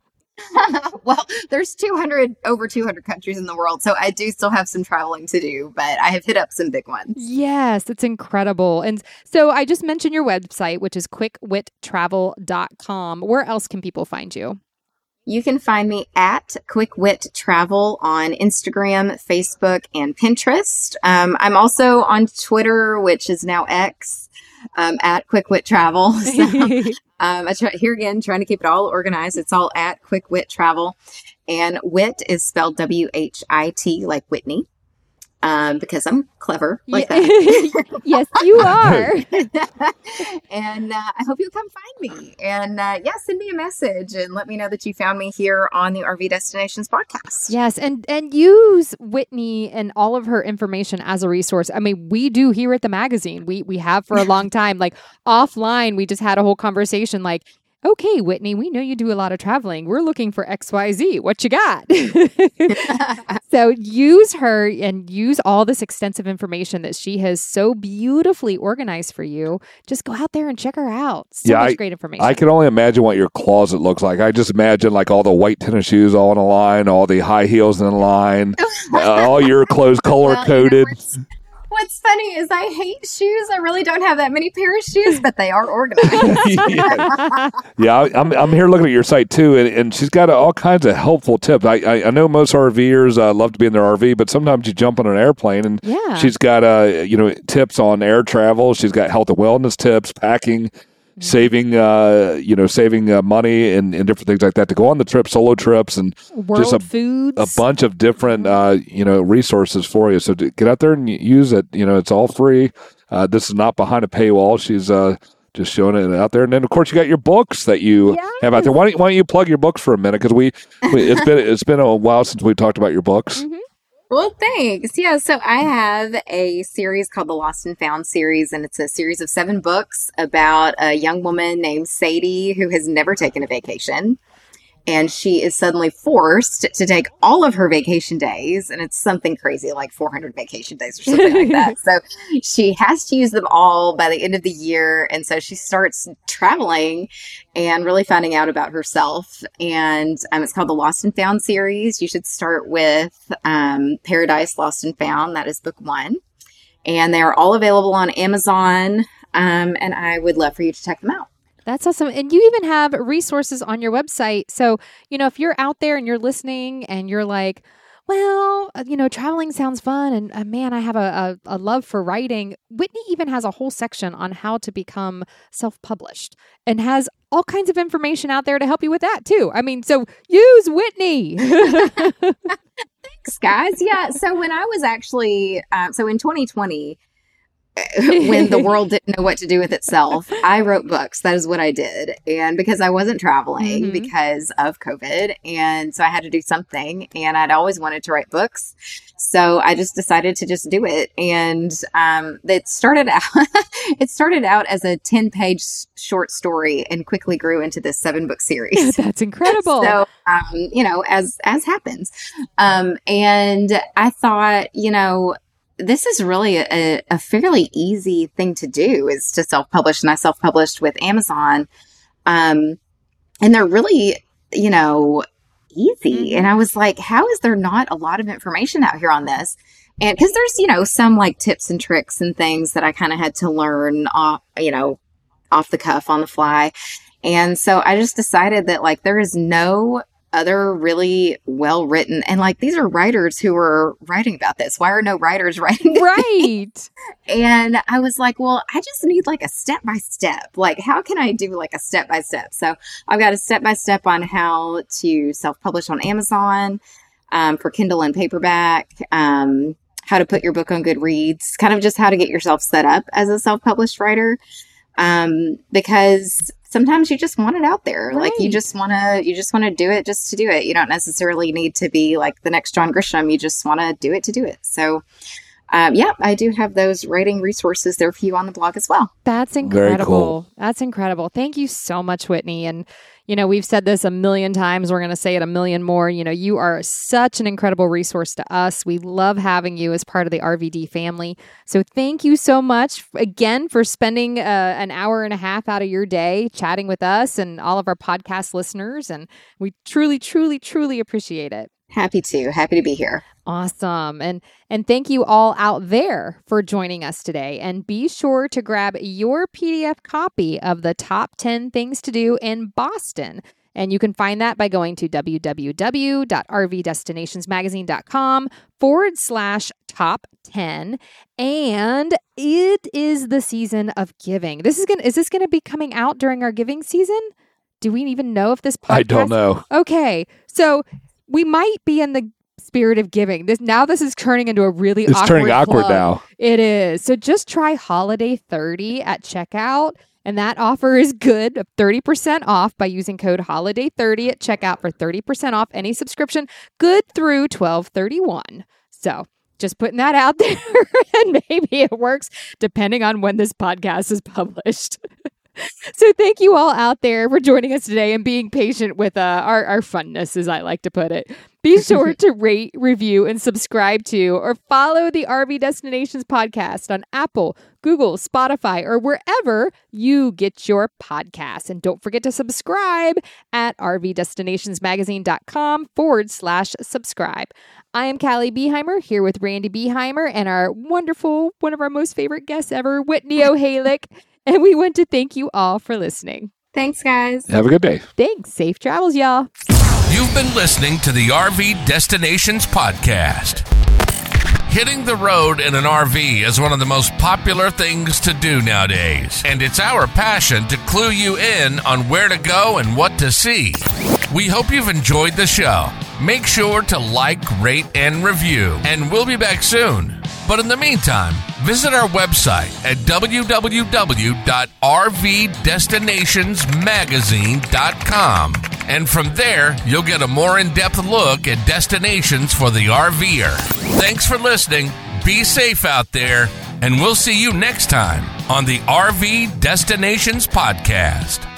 Well, there's two hundred, over two hundred countries in the world, so I do still have some traveling to do, but I have hit up some big ones. Yes, it's incredible. And so I just mentioned your website, which is quick wit travel dot com. Where else can people find you? You can find me at Quick Wit Travel on Instagram, Facebook, and Pinterest. Um, I'm also on Twitter, which is now X, um, at Quick Wit Travel. So, um, I try, here again, trying to keep it all organized. It's all at Quick Wit Travel. And wit is spelled W H I T, like Whitney, um, because I'm clever like Yeah. that. Yes, you are. And uh, I hope you'll come find me. And uh, yeah, send me a message and let me know that you found me here on the R V Destinations podcast. Yes, and and use Whitney and all of her information as a resource. I mean, we do here at the magazine. We we have for a long time. Like offline, we just had a whole conversation. Like, okay, Whitney, we know you do a lot of traveling. We're looking for X Y Z. What you got? So use her and use all this extensive information that she has so beautifully organized for you. Just go out there and check her out. So Yeah, much I- great information. I can only imagine what your closet looks like. I just imagine like all the white tennis shoes all in a line, all the high heels in a line, uh, all your clothes color coded. Well, you know, what's, what's funny is I hate shoes. I really don't have that many pair of shoes, but they are organized. yeah, yeah I- I'm I'm here looking at your site too, and, and she's got all kinds of helpful tips. I I, I know most RVers uh, love to be in their R V, but sometimes you jump on an airplane, and Yeah. she's got uh you know tips on air travel. She's got health and wellness tips, packing. Saving, uh, you know, saving uh, money and, and different things like that to go on the trip, solo trips, and World just a, foods. a bunch of different, uh, you know, resources for you. So to get out there and use it. You know, it's all free. Uh, this is not behind a paywall. She's uh, just showing it out there. And then, of course, you got your books that you Yes. have out there. Why don't, why don't you plug your books for a minute? Because we, we, it's been it's been a while since we talked about your books. Mhm. Well, thanks. Yeah, so I have a series called the Lost and Found series, and it's a series of seven books about a young woman named Sadie who has never taken a vacation. And she is suddenly forced to take all of her vacation days, and it's something crazy like four hundred vacation days or something like that. So she has to use them all by the end of the year. And so she starts traveling and really finding out about herself. And um, it's called the Lost and Found series. You should start with um, Paradise Lost and Found. That is book one. And they are all available on Amazon. Um, and I would love for you to check them out. That's awesome. And you even have resources on your website. So, you know, if you're out there and you're listening and you're like, well, uh, you know, traveling sounds fun. And uh, man, I have a, a, a love for writing. Whitney even has a whole section on how to become self-published and has all kinds of information out there to help you with that too. I mean, so use Whitney. Thanks, guys. Yeah. So when I was actually, uh, so in twenty twenty, when the world didn't know what to do with itself, I wrote books. That is what I did. And because I wasn't traveling Mhm. because of COVID. And so I had to do something, and I'd always wanted to write books. So I just decided to just do it. And um, it started out, it started out as a ten page short story and quickly grew into this seven book series. That's incredible. So, um, you know, as, as happens. Um, and I thought, you know, this is really a, a fairly easy thing to do, is to self-publish. And I self-published with Amazon. Um, and they're really, you know, easy. Mhm. And I was like, how is there not a lot of information out here on this? And because there's, you know, some like tips and tricks and things that I kind of had to learn off, you know, off the cuff on the fly. And so I just decided that like there is no other really well written, and like these are writers who are writing about this. Why are no writers writing? Right. And I was like, well, I just need like a step by step. Like, how can I do like a step by step? So I've got a step by step on how to self publish on Amazon um, for Kindle and paperback. Um, how to put your book on Goodreads. Kind of just how to get yourself set up as a self published writer. Um, because sometimes you just want it out there. Like you Right. just want to, you just want to do it just to do it. You don't necessarily need to be like the next John Grisham. You just want to do it to do it. So, um, yeah, I do have those writing resources there for you on the blog as well. That's Very incredible. cool. That's incredible. Thank you so much, Whitney. And, you know, we've said this a million times. We're going to say it a million more. You know, you are such an incredible resource to us. We love having you as part of the R V D family. So thank you so much again for spending uh, an hour and a half out of your day chatting with us and all of our podcast listeners. And we truly, truly, truly appreciate it. Happy to, happy to be here. Awesome. And and thank you all out there for joining us today. And be sure to grab your P D F copy of the top ten things to do in Boston. And you can find that by going to www.rvdestinationsmagazine.com forward slash top 10. And it is the season of giving. This is gonna is this gonna be coming out during our giving season? Do we even know if this podcast I don't know. Okay. So we might be in the spirit of giving. This now this is turning into a really It's awkward turning awkward plug. now. It is. So just try Holiday thirty at checkout. And that offer is good of thirty percent off by using code Holiday thirty at checkout for thirty percent off any subscription, good through twelve thirty-one. So just putting that out there, and maybe it works depending on when this podcast is published. So thank you all out there for joining us today and being patient with uh, our, our funness, as I like to put it. Be sure to rate, review, and subscribe to or follow the R V Destinations podcast on Apple, Google, Spotify, or wherever you get your podcasts. And don't forget to subscribe at rvdestinationsmagazine.com forward slash subscribe. I am Callie Beheimer here with Randy Beheimer and our wonderful, one of our most favorite guests ever, Whitney O'Halick. And we want to thank you all for listening. Thanks, guys. Have a good day. Thanks. Safe travels, y'all. You've been listening to the R V Destinations Podcast. Hitting the road in an R V is one of the most popular things to do nowadays, and it's our passion to clue you in on where to go and what to see. We hope you've enjoyed the show. Make sure to like, rate, and review, and we'll be back soon. But in the meantime, visit our website at w w w dot r v destinations magazine dot com. And from there, you'll get a more in-depth look at destinations for the RVer. Thanks for listening. Be safe out there, and we'll see you next time on the R V Destinations Podcast.